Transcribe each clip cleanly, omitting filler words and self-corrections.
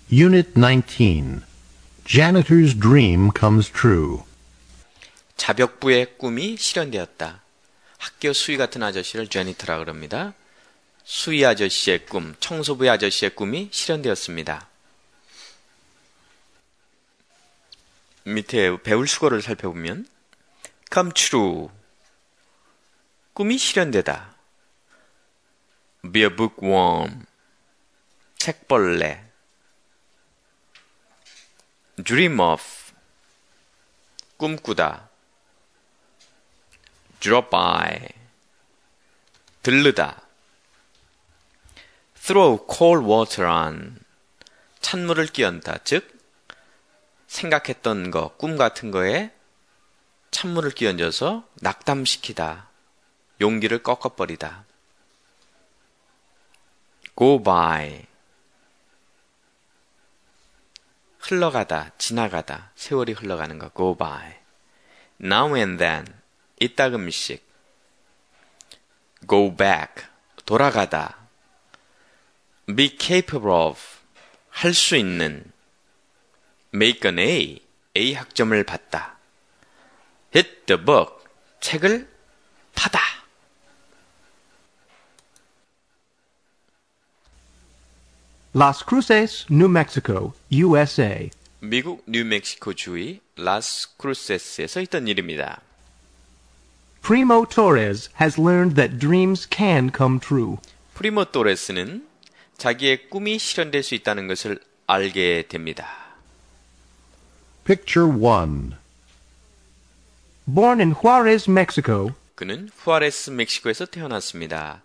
Unit 19. Janitor's dream comes true. 자벽부의 꿈이 실현되었다. 학교 수위 같은 아저씨를 제니터라 그럽니다. 수위 아저씨의 꿈, 청소부의 아저씨의 꿈이 실현되었습니다. 밑에 배울 수거를 살펴보면 come true, 꿈이 실현되다. be a bookworm, 책벌레. dream of, 꿈꾸다. drop by, 들르다. throw cold water on, 찬물을 끼얹다. 즉 생각했던 거, 꿈 같은 거에 찬물을 끼얹어서 낙담시키다. 용기를 꺾어버리다. go by, 흘러가다, 지나가다. 세월이 흘러가는 거 go by. now and then, 이따금씩. go back, 돌아가다. be capable of, 할 수 있는. make an A, A 학점을 받다. hit the book, 책을 파다. Las Cruces, New Mexico, USA. 미국 뉴멕시코 주의 라스 크루세스에서 있던 일입니다. Primo Torres has learned that dreams can come true. 프리모 토레스는 자기의 꿈이 실현될 수 있다는 것을 알게 됩니다. Picture 1. Born in Juarez, Mexico, 그는 후아레스 멕시코에서 태어났습니다.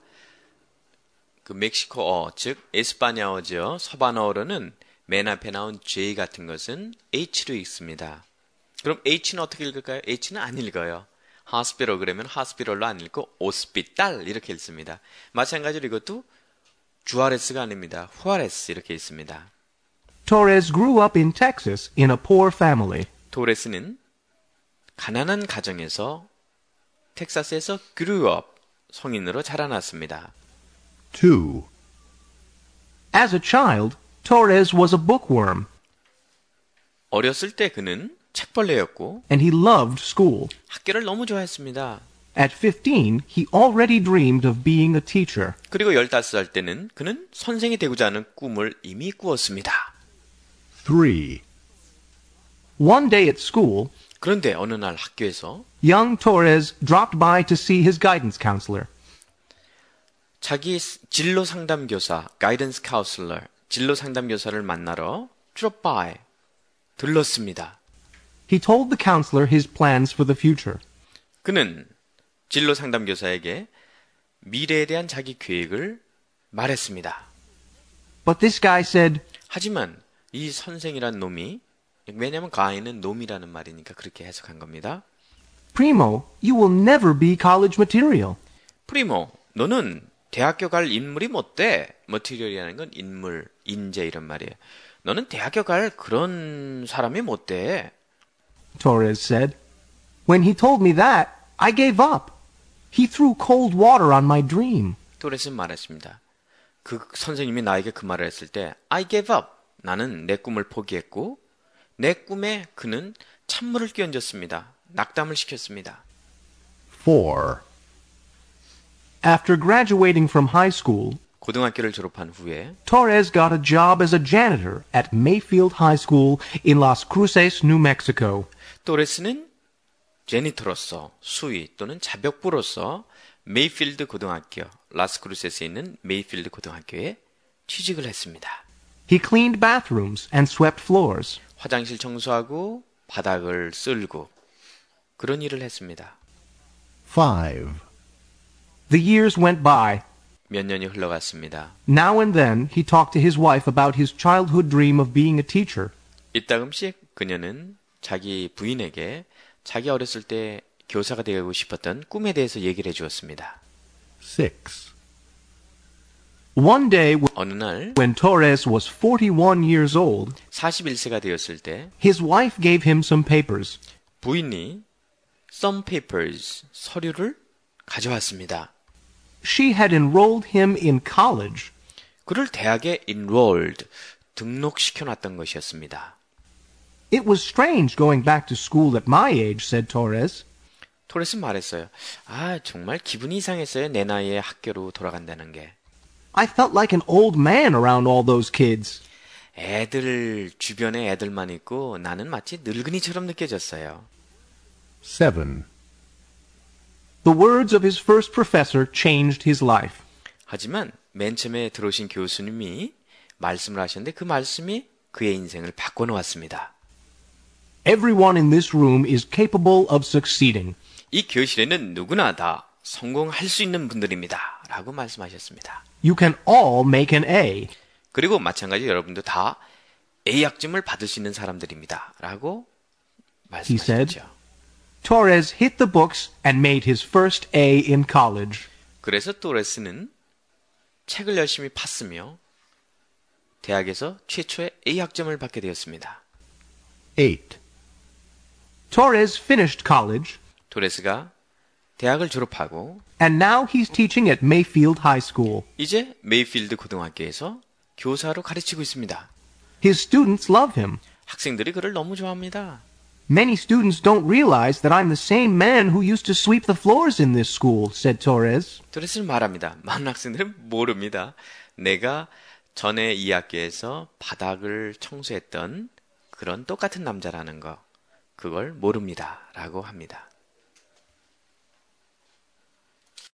그 멕시코어, 즉 에스파냐어죠. 서반어로는 맨 앞에 나온 J 같은 것은 H로 읽습니다. 그럼 H는 어떻게 읽을까요? H는 안 읽어요. hospital 그러면 hospital로 안 읽고 오스피탈 이렇게 읽습니다. 마찬가지로 이것도 주아레스가 아닙니다. 후아레스 이렇게 읽습니다. Torres grew up in Texas in a poor family. 토레스는 가난한 가정에서 텍사스에서 grew up, 성인으로 자라났습니다. 2. As a child, Torres was a bookworm, 어렸을 때 그는 책벌레였고 and he loved school. 학교를 너무 좋아했습니다. At 15, he already dreamed of being a teacher. 그리고 15살 때는 그는 선생이 되고자 하는 꿈을 이미 꾸었습니다. 3. One day at school, 그런데 어느 날 학교에서 young Torres dropped by to see his guidance counselor. 자기 진로 상담교사, 가이던스 카운슬러, 진로 상담교사를 만나러 drop by, 들렀습니다. He told the counselor his plans for the future. 그는 진로 상담교사에게 미래에 대한 자기 계획을 말했습니다. But this guy said, 하지만 이 선생이란 놈이, 왜냐하면 guy는 놈이라는 말이니까 그렇게 해석한 겁니다. Primo, you will never be college material. 프리모, 너는 대학교 갈 인물이 못 돼. 머티리얼이라는 건 인물, 인재 이런 말이에요. 너는 대학교 갈 그런 사람이 못 돼. Torres said. When he told me that, I gave up. He threw cold water on my dream. 토레스는 말했습니다. 그 선생님이 나에게 그 말을 했을 때 I gave up. 나는 내 꿈을 포기했고 내 꿈에 그는 찬물을 끼얹었습니다. 낙담을 시켰습니다. 4. After graduating from high school, 고등학교를 졸업한 후에 Torres got a job as a janitor at Mayfield High School in Las Cruces, New Mexico. 토레스는 제니터로서 수위 또는 자벽부로서 메이필드 고등학교, 라스크루세스에 있는 메이필드 고등학교에 취직을 했습니다. He cleaned bathrooms and swept floors. 화장실 청소하고 바닥을 쓸고 그런 일을 했습니다. 5. The years went by. 몇 년이 흘러갔습니다. Now and then, he talked to his wife about his childhood dream of being a teacher. 이따금씩 그녀는 자기 부인에게 자기 어렸을 때 교사가 되고 싶었던 꿈에 대해서 얘기를 해주었습니다. 6. One day, 어느 날 when Torres was 41 years old, 41세가 되었을 때 his wife gave him some papers. 부인이 some papers, 서류를 가져왔습니다. She had enrolled him in college. 그를 대학에 enrolled, 등록시켜놨던 것이었습니다. It was strange going back to school at my age, said Torres. 토레스는 말했어요. 아, 정말 기분이 이상했어요. 내 나이에 학교로 돌아간다는 게. I felt like an old man around all those kids. 주변에 애들만 있고 나는 마치 늙은이처럼 느껴졌어요. 7. The words of his first professor changed his life. 하지만 맨 처음에 들어오신 교수님이 말씀을 하셨는데 그 말씀이 그의 인생을 바꿔놓았습니다. Everyone in this room is capable of succeeding. 이 교실에는 누구나 다 성공할 수 있는 분들입니다. 라고 말씀하셨습니다. You can all make an A. 그리고 마찬가지로 여러분도 다 A 학점을 받을 수 있는 사람들입니다. 라고 말씀하셨죠. Torres hit the books and made his first A in college. 그래서 토레스는 책을 열심히 팠으며 대학에서 최초의 A 학점을 받게 되었습니다. 8. Torres finished college, 토레스가 대학을 졸업하고 and now he's teaching at Mayfield High School. 이제 메이필드 고등학교에서 교사로 가르치고 있습니다. His students love him. 학생들이 그를 너무 좋아합니다. Many students don't realize that I'm the same man who used to sweep the floors in this school, said Torres. 토레스는 말합니다. 많은 학생들은 모릅니다. 내가 전에 이 학교에서 바닥을 청소했던 그런 똑같은 남자라는 거. 그걸 모릅니다. 라고 합니다.